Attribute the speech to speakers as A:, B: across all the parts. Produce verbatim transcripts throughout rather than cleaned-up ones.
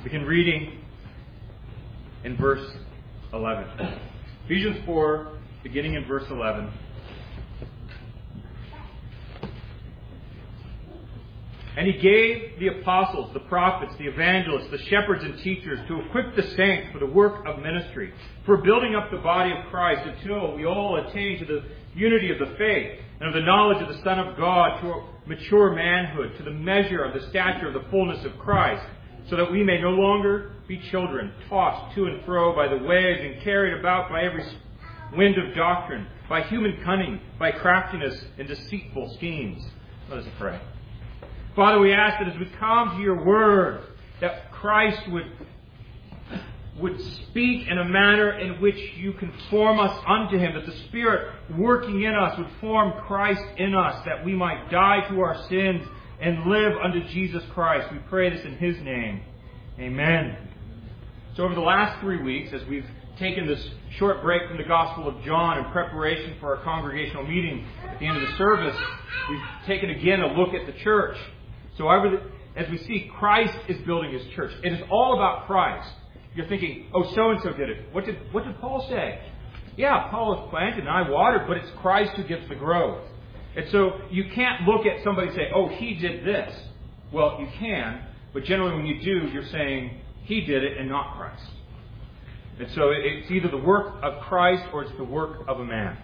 A: Begin reading in verse eleven. Ephesians four, beginning in verse eleven. And he gave the apostles, the prophets, the evangelists, the shepherds and teachers to equip the saints for the work of ministry, for building up the body of Christ until we all attain to the unity of the faith and of the knowledge of the Son of God, to mature manhood, to the measure of the stature of the fullness of Christ, so that we may no longer be children, tossed to and fro by the waves and carried about by every wind of doctrine, by human cunning, by craftiness and deceitful schemes. Let us pray. Father, we ask that as we come to your word, that Christ would, would speak in a manner in which you conform us unto him, that the Spirit working in us would form Christ in us, that we might die to our sins and live unto Jesus Christ. We pray this in his name. Amen. So over the last three weeks, as we've taken this short break from the Gospel of John in preparation for our congregational meeting at the end of the service, we've taken again a look at the church. So as we see, Christ is building his church. It is all about Christ. You're thinking, oh, so-and-so did it. What did, what did Paul say? Yeah, Paul has planted and I watered, but it's Christ who gives the growth. And so you can't look at somebody and say, oh, he did this. Well, you can, but generally when you do, you're saying he did it and not Christ. And so it's either the work of Christ or it's the work of a man.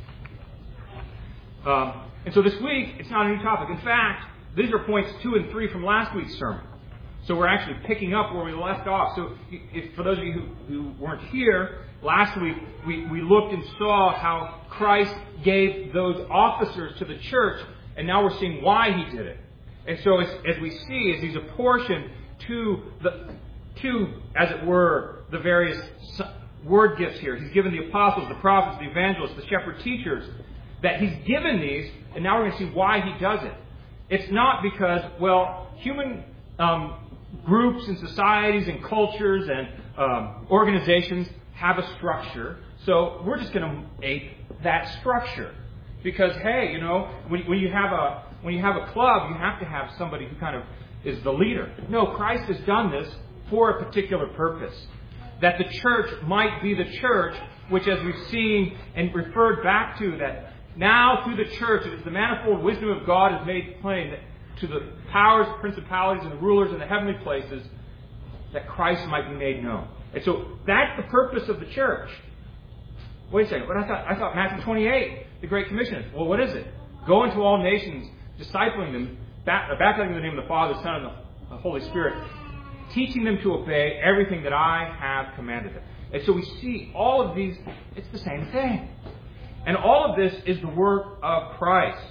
A: Um, and so this week, it's not a new topic. In fact, these are points two and three from last week's sermon. So we're actually picking up where we left off. So if, for those of you who, who weren't here, last week we, we looked and saw how Christ gave those officers to the church, and now we're seeing why he did it. And so as, as we see, as he's apportioned to, the, to, as it were, the various word gifts here, he's given the apostles, the prophets, the evangelists, the shepherd teachers, that he's given these, and now we're going to see why he does it. It's not because, well, human um, groups and societies and cultures and um, organizations have a structure, so we're just going to ape that structure. Because, hey, you know, when, when you have a when you have a club, you have to have somebody who kind of is the leader. No, Christ has done this for a particular purpose. That the church might be the church, which as we've seen and referred back to, that now through the church, it is the manifold wisdom of God is made plain that to the powers, principalities, and the rulers in the heavenly places, that Christ might be made known. And so that's the purpose of the church. Wait a second, but I thought I thought Matthew twenty-eight, the Great Commission is. Well, what is it? Go into all nations, discipling them, baptizing in the name of the Father, the Son, and the Holy Spirit, teaching them to obey everything that I have commanded them. And so we see all of these, it's the same thing. And all of this is the work of Christ.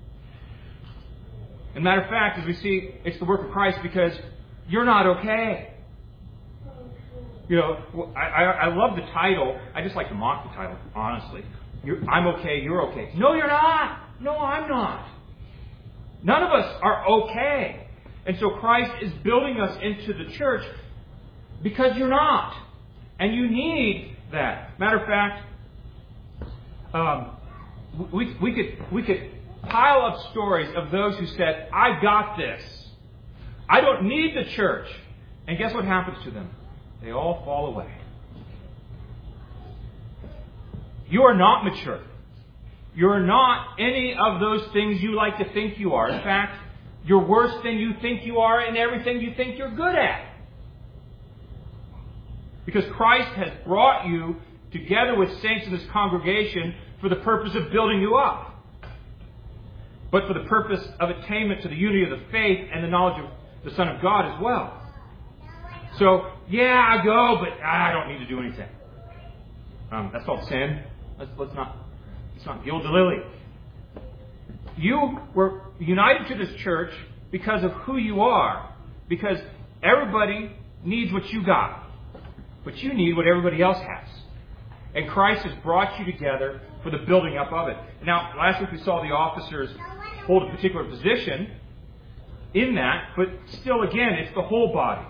A: As a matter of fact, as we see, it's the work of Christ because you're not okay. You know, I, I, I love the title. I just like to mock the title, honestly. You're, I'm okay, you're okay. No, you're not. No, I'm not. None of us are okay. And so Christ is building us into the church because you're not. And you need that. Matter of fact, um, we, we could we could pile up stories of those who said, I got this. I don't need the church. And guess what happens to them? They all fall away. You are not mature. You're not any of those things you like to think you are. In fact, you're worse than you think you are in everything you think you're good at. Because Christ has brought you together with saints in this congregation for the purpose of building you up. But for the purpose of attainment to the unity of the faith and the knowledge of the Son of God as well. So, yeah, I go, but I don't need to do anything. Um, that's called sin. Let's, let's not let's not gild the lily. You were united to this church because of who you are. Because everybody needs what you got. But you need what everybody else has. And Christ has brought you together for the building up of it. Now, last week we saw the officers hold a particular position in that, but still, again, it's the whole body.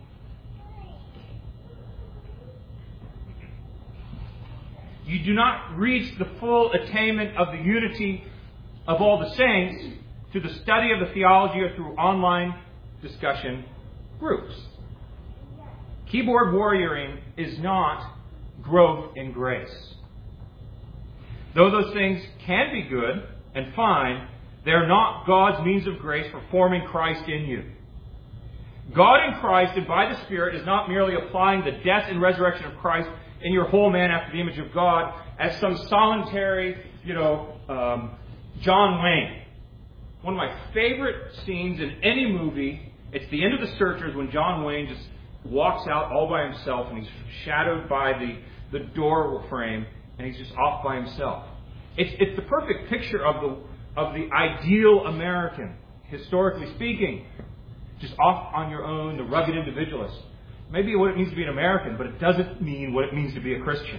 A: You do not reach the full attainment of the unity of all the saints through the study of the theology or through online discussion groups. Keyboard warrioring is not growth in grace. Though those things can be good and fine, they are not God's means of grace for forming Christ in you. God in Christ and by the Spirit is not merely applying the death and resurrection of Christ in your whole man after the image of God as some solitary, you know, um, John Wayne. One of my favorite scenes in any movie, it's the end of The Searchers when John Wayne just walks out all by himself and he's shadowed by the, the door frame and he's just off by himself. It's, it's the perfect picture of the, of the ideal American, historically speaking. Just off on your own, the rugged individualist. Maybe what it means to be an American, but it doesn't mean what it means to be a Christian.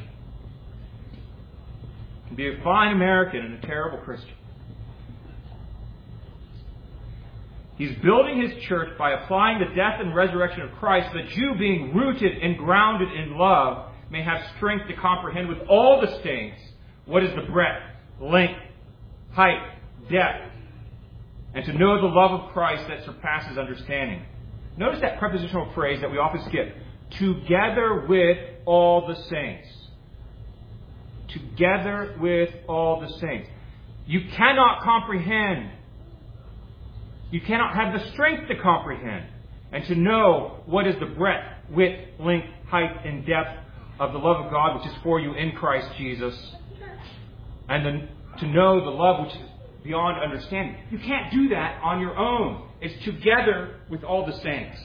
A: You can be a fine American and a terrible Christian. He's building his church by applying the death and resurrection of Christ, so that you, being rooted and grounded in love, may have strength to comprehend with all the saints what is the breadth, length, height, depth, and to know the love of Christ that surpasses understanding. Notice that prepositional phrase that we often skip. Together with all the saints. Together with all the saints. You cannot comprehend. You cannot have the strength to comprehend and to know what is the breadth, width, length, height, and depth of the love of God which is for you in Christ Jesus. And then to know the love which is beyond understanding. You can't do that on your own. It's together with all the saints.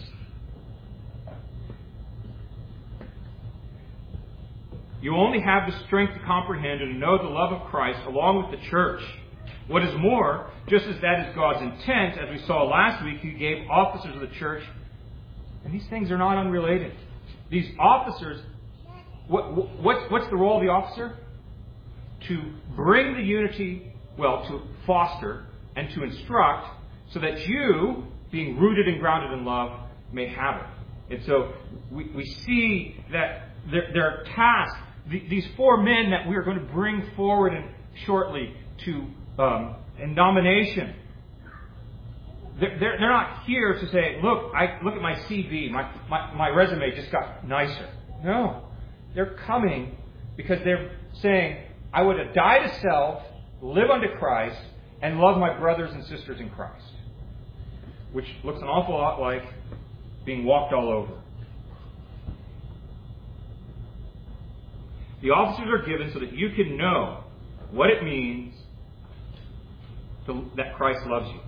A: You only have the strength to comprehend and to know the love of Christ along with the church. What is more, just as that is God's intent, as we saw last week, He gave officers of the church, and these things are not unrelated. These officers, what, what, what's the role of the officer? To bring the unity, well, to foster and to instruct so that you, being rooted and grounded in love, may have it. And so we, we see that there, there are tasks, the, these four men that we are going to bring forward in, shortly to um, in nomination. They're, they're, they're not here to say, look, I look at my C V, my, my, my resume just got nicer. No. They're coming because they're saying, I would have died to self, live unto Christ, and love my brothers and sisters in Christ. Which looks an awful lot like being walked all over. The officers are given so that you can know what it means to, that Christ loves you.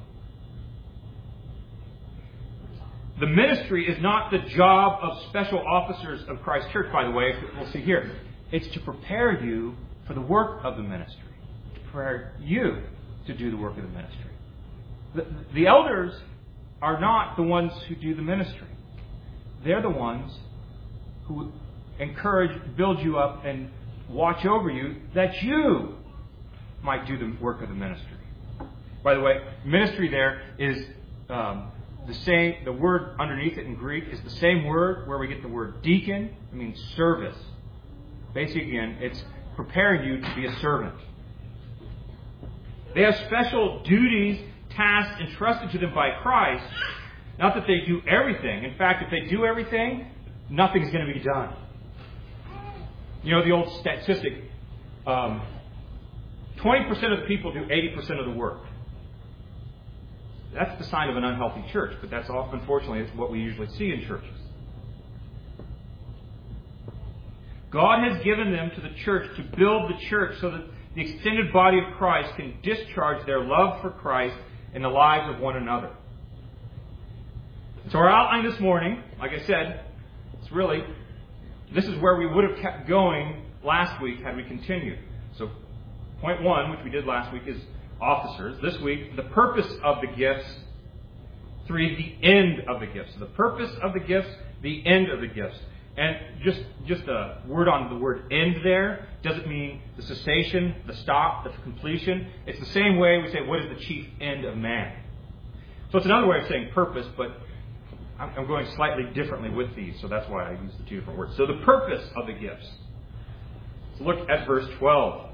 A: The ministry is not the job of special officers of Christ Church, by the way, we'll see here. It's to prepare you for the work of the ministry. To prepare you to do the work of the ministry. The, the elders are not the ones who do the ministry. They're the ones who encourage, build you up, and watch over you that you might do the work of the ministry. By the way, ministry there is um, the same, the word underneath it in Greek is the same word where we get the word deacon. It means service. Basically, again, it's preparing you to be a servant. They have special duties, tasks entrusted to them by Christ. Not that they do everything. In fact, if they do everything, nothing's going to be done. You know the old statistic, um, twenty percent of the people do eighty percent of the work. That's the sign of an unhealthy church, but that's often, unfortunately, what we usually see in churches. God has given them to the church to build the church so that the extended body of Christ can discharge their love for Christ in the lives of one another. So our outline this morning, like I said, it's really, this is where we would have kept going last week had we continued. So point one, which we did last week, is officers. This week, the purpose of the gifts. Three, the end of the gifts. The purpose of the gifts, the end of the gifts. And just, just a word on the word end there doesn't mean the cessation, the stop, the completion. It's the same way we say, what is the chief end of man? So it's another way of saying purpose, but I'm going slightly differently with these, so that's why I use the two different words. So the purpose of the gifts. Let's look at verse twelve.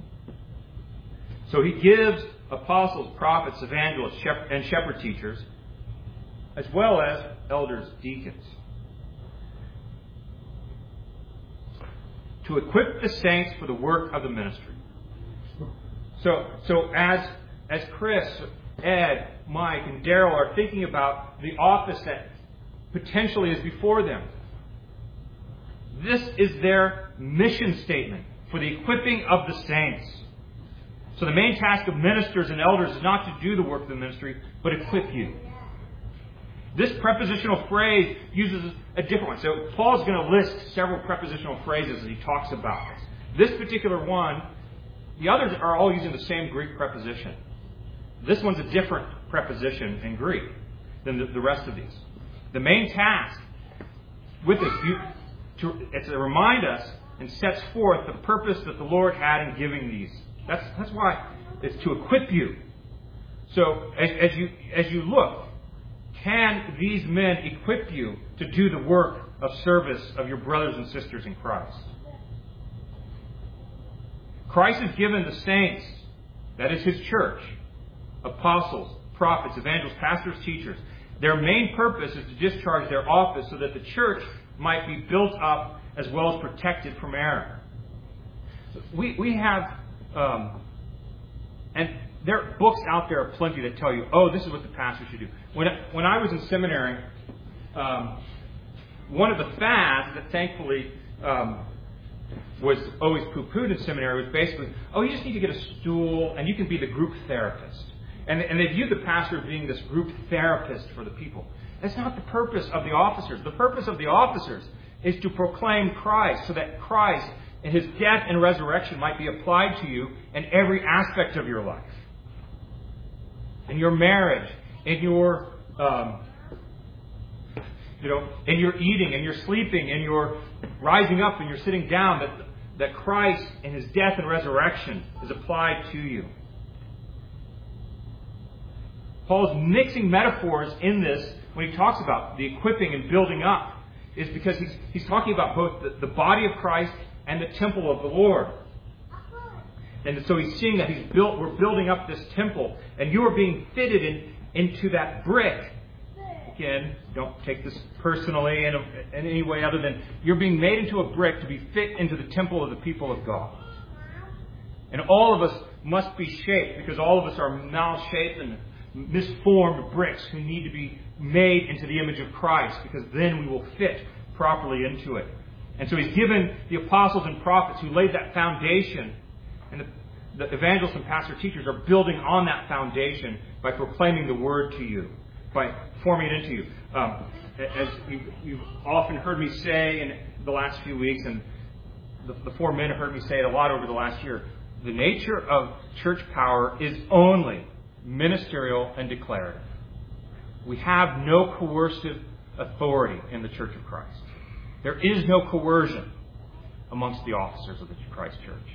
A: So he gives apostles, prophets, evangelists, and shepherd teachers, as well as elders, deacons. to equip the saints for the work of the ministry. So, so as, as Chris, Ed, Mike, and Daryl are thinking about the office that potentially is before them, this is their mission statement for the equipping of the saints. So the main task of ministers and elders is not to do the work of the ministry, but equip you. This prepositional phrase uses a different one. So Paul is going to list several prepositional phrases as he talks about this. This particular one, the others are all using the same Greek preposition. This one's a different preposition in Greek than the, the rest of these. The main task with this, you, to, it's to remind us and sets forth the purpose that the Lord had in giving these. That's that's why it's to equip you. So as, as you as you look, can these men equip you to do the work of service of your brothers and sisters in Christ? Christ has given the saints, that is His church, apostles, prophets, evangelists, pastors, teachers. Their main purpose is to discharge their office so that the church might be built up as well as protected from error. We we have, um, and there are books out there plenty that tell you, oh, this is what the pastor should do. When when I was in seminary, um, one of the fads that thankfully um, was always poo-pooed in seminary was basically, oh, you just need to get a stool and you can be the group therapist. And, and they viewed the pastor as being this group therapist for the people. That's not the purpose of the officers. The purpose of the officers is to proclaim Christ so that Christ and His death and resurrection might be applied to you in every aspect of your life. In your marriage, in your, um, you know, in your eating, in your sleeping, in your rising up and your sitting down, that, that Christ and His death and resurrection is applied to you. Paul's mixing metaphors in this when he talks about the equipping and building up is because he's, he's talking about both the, the body of Christ and the temple of the Lord. And so he's seeing that he's built, we're building up this temple, and you are being fitted in, into that brick. Again, don't take this personally in, a, in any way other than you're being made into a brick to be fit into the temple of the people of God. And all of us must be shaped because all of us are mal-shaped and misformed bricks who need to be made into the image of Christ because then we will fit properly into it. And so he's given the apostles and prophets who laid that foundation, and the, the evangelists and pastor teachers are building on that foundation by proclaiming the word to you, by forming it into you. Um, as you, you've often heard me say in the last few weeks, and the, the four men have heard me say it a lot over the last year, the nature of church power is only ministerial and declarative. We have no coercive authority in the Church of Christ. There is no coercion amongst the officers of the Christ Church.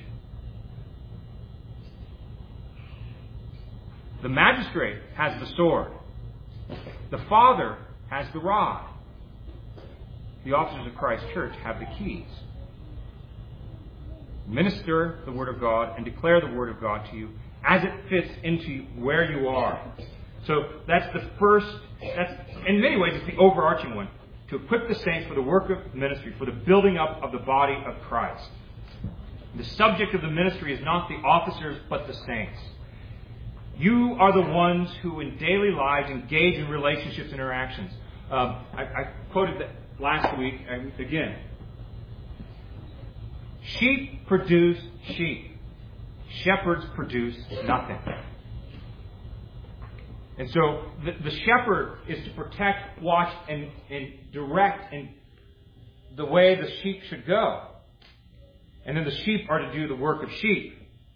A: The magistrate has the sword. The father has the rod. The officers of Christ Church have the keys. Minister the Word of God and declare the Word of God to you as it fits into where you are. So that's the first, that's, in many ways, it's the overarching one. To equip the saints for the work of ministry, for the building up of the body of Christ. The subject of the ministry is not the officers, but the saints. You are the ones who in daily lives engage in relationships and interactions. Um, I, I quoted that last week, and again. Sheep produce sheep. Shepherds produce nothing. And so the, the shepherd is to protect, watch, and, and direct in the way the sheep should go. And then the sheep are to do the work of sheep.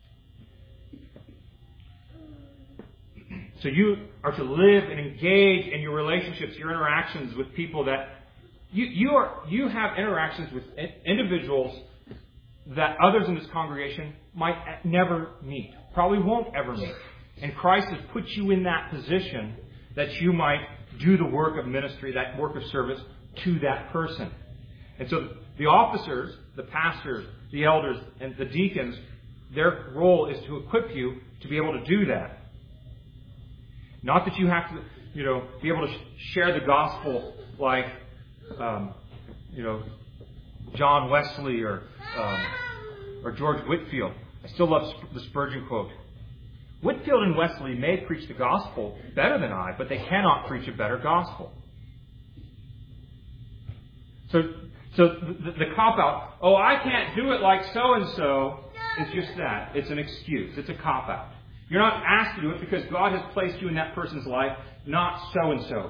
A: So you are to live and engage in your relationships, your interactions with people that you, you are you have interactions with individuals that others in this congregation might never meet, probably won't ever meet. And Christ has put you in that position that you might do the work of ministry, that work of service to that person. And so the officers, the pastors, the elders, and the deacons, their role is to equip you to be able to do that. Not that you have to, you know, be able to share the gospel like, um, you know, John Wesley or um, or George Whitefield. I still love the Spurgeon quote. Whitefield and Wesley may preach the gospel better than I, but they cannot preach a better gospel. So, so the, the cop-out, oh, I can't do it like so-and-so, is just that. It's an excuse. It's a cop-out. You're not asked to do it because God has placed you in that person's life, not so-and-so.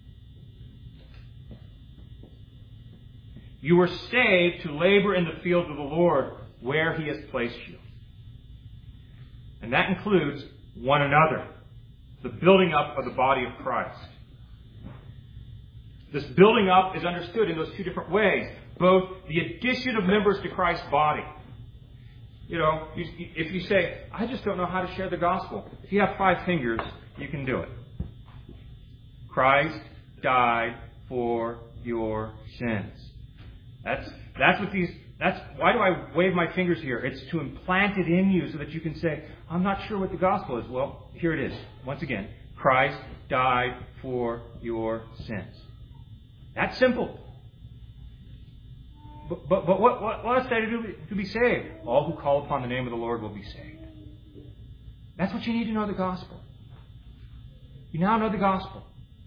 A: You were saved to labor in the fields of the Lord where He has placed you. And that includes one another, the building up of the body of Christ. This building up is understood in those two different ways. Both the addition of members to Christ's body. You know, if you say, I just don't know how to share the gospel. If you have five fingers, you can do it. Christ died for your sins. That's that's what these that's why do I wave my fingers here? It's to implant it in you so that you can say, I'm not sure what the gospel is. Well, here it is. Once again, Christ died for your sins. That's simple. But, but, but what, what, what is there to do to be saved? All who call upon the name of the Lord will be saved. That's what you need to know the gospel. You now know the gospel.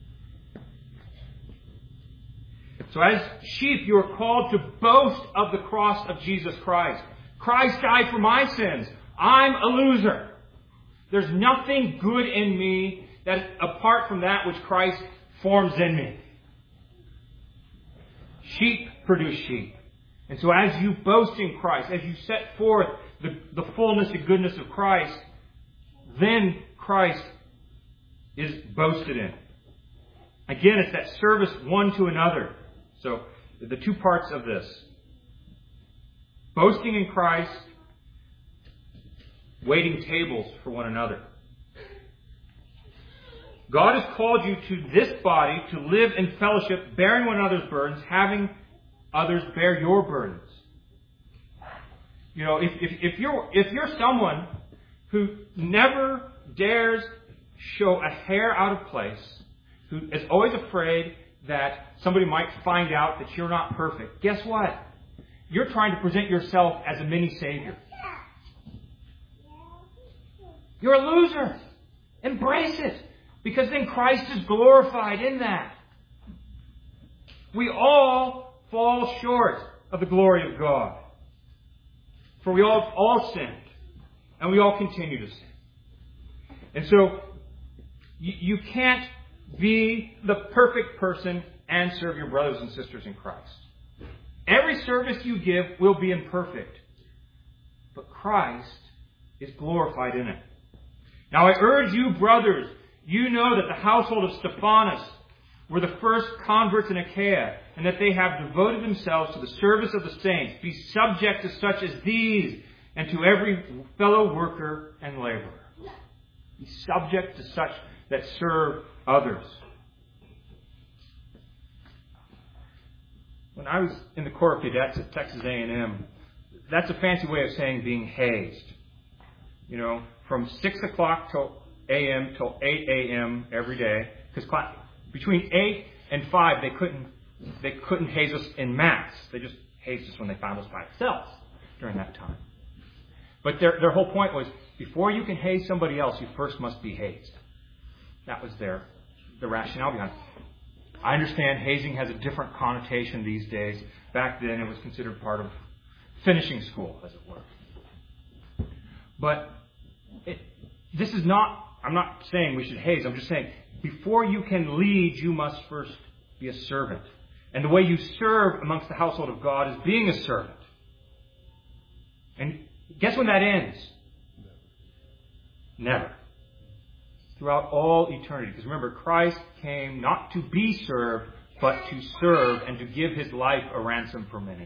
A: So as sheep, you are called to boast of the cross of Jesus Christ. Christ died for my sins. I'm a loser. There's nothing good in me that apart from that which Christ forms in me. Sheep produce sheep. And so as you boast in Christ, as you set forth the, the fullness and goodness of Christ, then Christ is boasted in. Again, it's that service one to another. So, the two parts of this. Boasting in Christ, waiting tables for one another. God has called you to this body to live in fellowship, bearing one another's burdens, having others bear your burdens. You know, if, if, if you're if you're someone who never dares show a hair out of place, who is always afraid that somebody might find out that you're not perfect, guess what? You're trying to present yourself as a mini savior. You're a loser. Embrace it. Because then Christ is glorified in that. We all fall short of the glory of God. For we all all sinned. And we all continue to sin. And so, you, you can't be the perfect person and serve your brothers and sisters in Christ. Every service you give will be imperfect. But Christ is glorified in it. Now I urge you, brothers, you know that the household of Stephanas were the first converts in Achaia, and that they have devoted themselves to the service of the saints. Be subject to such as these, and to every fellow worker and laborer. Be subject to such that serve others. When I was in the Corps of Cadets at Texas A and M, that's a fancy way of saying being hazed. You know, from six o'clock till a m till eight a.m. every day, because between eight and five they couldn't they couldn't haze us in mass. They just hazed us when they found us by ourselves during that time. But their their whole point was, before you can haze somebody else, you first must be hazed. That was their the rationale behind it. I understand hazing has a different connotation these days. Back then it was considered part of finishing school, as it were. But it, this is not, I'm not saying we should haze. I'm just saying, before you can lead, you must first be a servant. And the way you serve amongst the household of God is being a servant. And guess when that ends? Never. Throughout all eternity. Because remember, Christ came not to be served, but to serve and to give His life a ransom for many.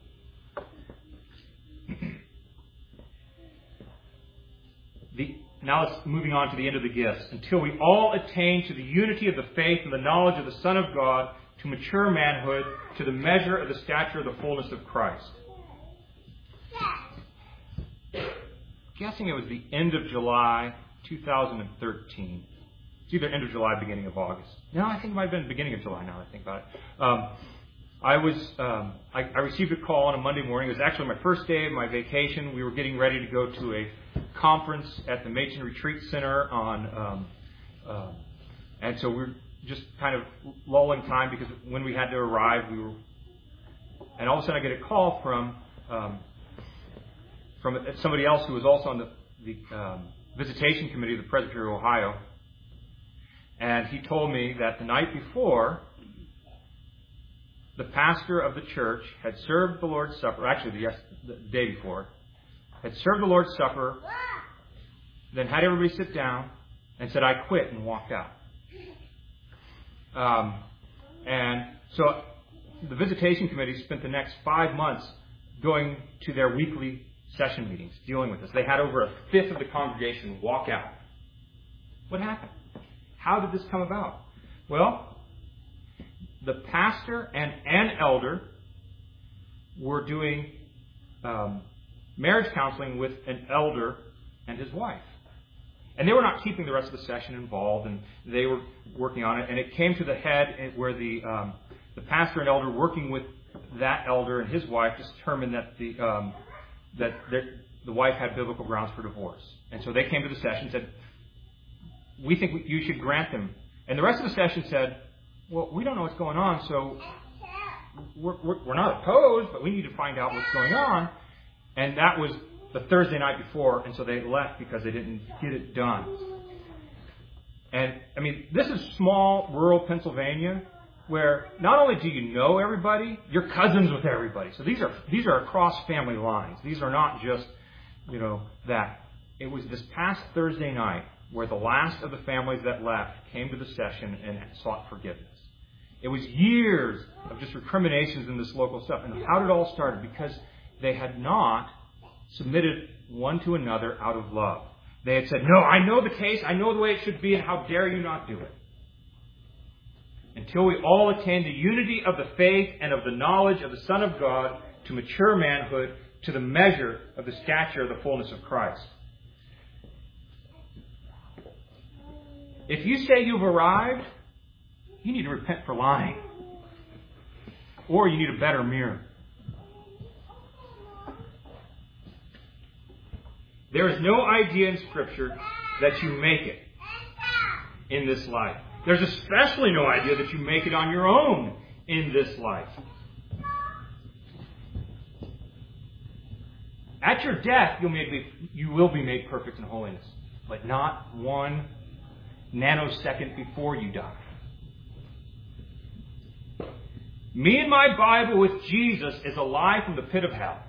A: The, now let's moving on to the end of the gifts. Until we all attain to the unity of the faith and the knowledge of the Son of God, to mature manhood, to the measure of the stature of the fullness of Christ. Guessing it was the end of July two thousand thirteen. It's either end of July, beginning of August. No, I think it might have been the beginning of July now that I think about it. Um, I was um, I, I received a call on a Monday morning. It was actually my first day of my vacation. We were getting ready to go to a conference at the Machen Retreat Center on, um, uh, and so we were just kind of lulling time because when we had to arrive, we were, and all of a sudden I get a call from um, from somebody else who was also on the, the um, visitation committee of the Presbytery of Ohio, and he told me that the night before, the pastor of the church had served the Lord's Supper, actually the, the day before, had served the Lord's Supper, then had everybody sit down and said, "I quit," and walked out. Um, and so the visitation committee spent the next five months going to their weekly session meetings, dealing with this. They had over a fifth of the congregation walk out. What happened? How did this come about? Well, the pastor and an elder were doing um, marriage counseling with an elder and his wife. And they were not keeping the rest of the session involved, and they were working on it. And it came to the head where the um, the pastor and elder working with that elder and his wife determined that the um, that the wife had biblical grounds for divorce. And so they came to the session and said, "We think you should grant them." And the rest of the session said, "Well, we don't know what's going on, so we're, we're, we're not opposed, but we need to find out what's going on." And that was the Thursday night before, and so they left because they didn't get it done. And, I mean, this is small, rural Pennsylvania, where not only do you know everybody, you're cousins with everybody. So these are these are across family lines. These are not just, you know, that. It was this past Thursday night where the last of the families that left came to the session and sought forgiveness. It was years of just recriminations in this local stuff. And how did it all start? Because they had not submitted one to another out of love. They had said, "No, I know the case, I know the way it should be, and how dare you not do it." Until we all attain the unity of the faith and of the knowledge of the Son of God, to mature manhood, to the measure of the stature of the fullness of Christ. If you say you've arrived, you need to repent for lying. Or you need a better mirror. There is no idea in Scripture that you make it in this life. There's especially no idea that you make it on your own in this life. At your death, you'll be, you will be made perfect in holiness, but not one nanosecond before you die. Me and my Bible with Jesus is alive from the pit of hell.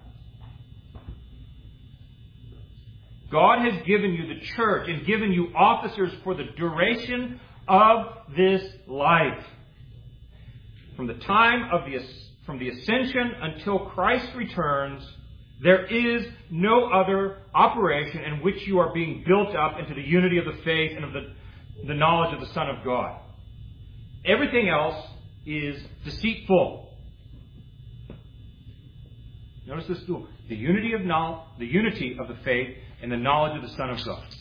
A: God has given you the church and given you officers for the duration of this life. From the time of the from the ascension until Christ returns, there is no other operation in which you are being built up into the unity of the faith and of the, the knowledge of the Son of God. Everything else is deceitful. Notice this too. The unity of knowledge, the unity of the faith and the knowledge of the Son of God.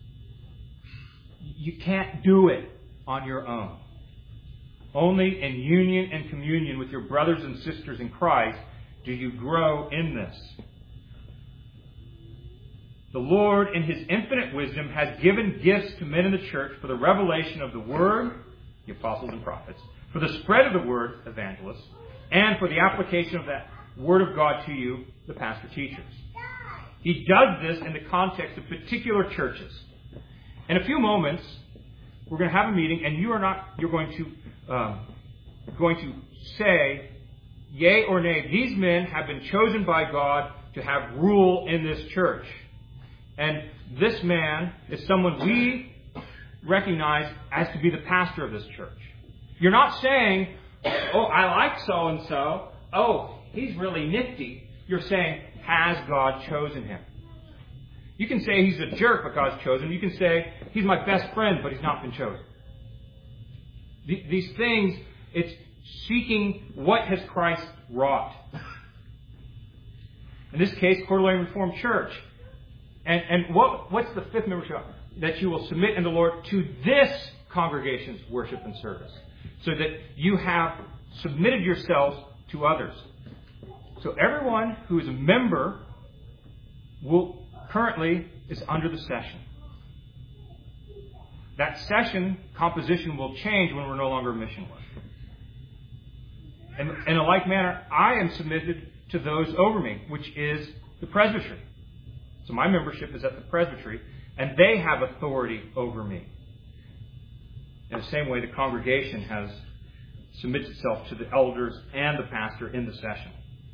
A: You can't do it on your own. Only in union and communion with your brothers and sisters in Christ do you grow in this. The Lord, in His infinite wisdom, has given gifts to men in the church for the revelation of the Word, the apostles and prophets, for the spread of the Word, evangelists, and for the application of that Word of God to you, the pastor teachers. He does this in the context of particular churches. In a few moments, we're going to have a meeting, and you are not. You're going to um, going to say, yea or nay. These men have been chosen by God to have rule in this church, and this man is someone we recognize as to be the pastor of this church. You're not saying, "Oh, I like so and so. Oh, he's really nifty." You're saying, has God chosen him? You can say he's a jerk, but God's chosen. You can say he's my best friend, but he's not been chosen. These things, it's seeking what has Christ wrought. In this case, Coeur d'Alene Reformed Church. And, and what, what's the fifth membership? That you will submit in the Lord to this congregation's worship and service. So that you have submitted yourselves to others. So everyone who is a member will currently is under the session. That session composition will change when we're no longer a mission work. And in a like manner, I am submitted to those over me, which is the presbytery. So my membership is at the presbytery, and they have authority over me. In the same way, the congregation has submits itself to the elders and the pastor in the session.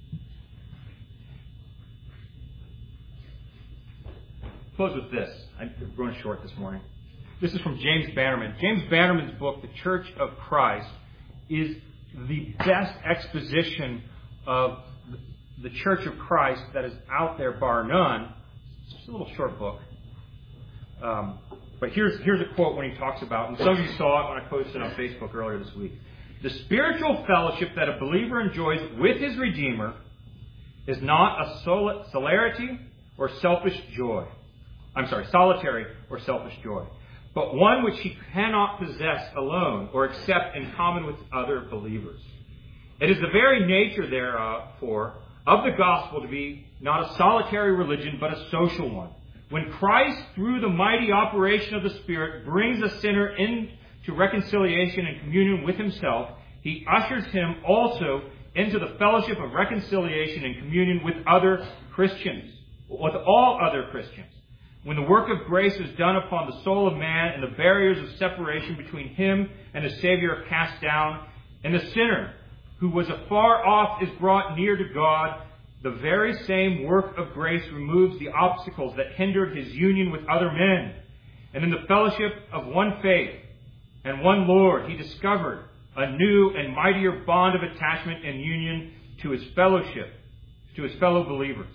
A: Close with this. I'm running short this morning. This is from James Bannerman. James Bannerman's book, The Church of Christ, is the best exposition of the Church of Christ that is out there, bar none. It's just a little short book. Um, but here's, here's a quote when he talks about, and some of you saw it when I posted it on Facebook earlier this week. The spiritual fellowship that a believer enjoys with his Redeemer is not a sol- solarity or selfish joy. I'm sorry, solitary or selfish joy, but one which he cannot possess alone or accept in common with other believers. It is the very nature, therefore, of the gospel to be not a solitary religion, but a social one. When Christ, through the mighty operation of the Spirit, brings a sinner into reconciliation and communion with himself, he ushers him also into the fellowship of reconciliation and communion with other Christians, with all other Christians. When the work of grace is done upon the soul of man and the barriers of separation between him and the Savior are cast down, and the sinner who was afar off is brought near to God, the very same work of grace removes the obstacles that hindered his union with other men. And in the fellowship of one faith and one Lord, he discovered a new and mightier bond of attachment and union to his fellowship, to his fellow believers.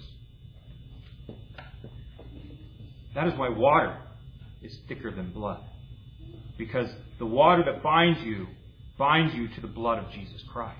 A: That is why water is thicker than blood. Because the water that binds you, binds you to the blood of Jesus Christ.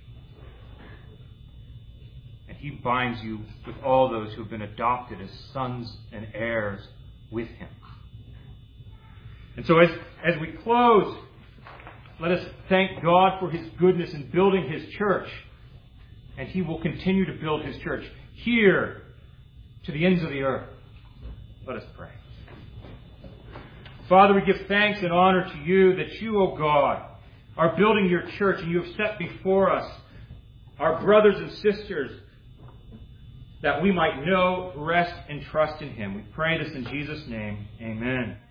A: And he binds you with all those who have been adopted as sons and heirs with him. And so as, as we close, let us thank God for his goodness in building his church. And he will continue to build his church here to the ends of the earth. Let us pray. Father, we give thanks and honor to you that you, O God, are building your church, and you have set before us our brothers and sisters that we might know, rest, and trust in him. We pray this in Jesus' name. Amen.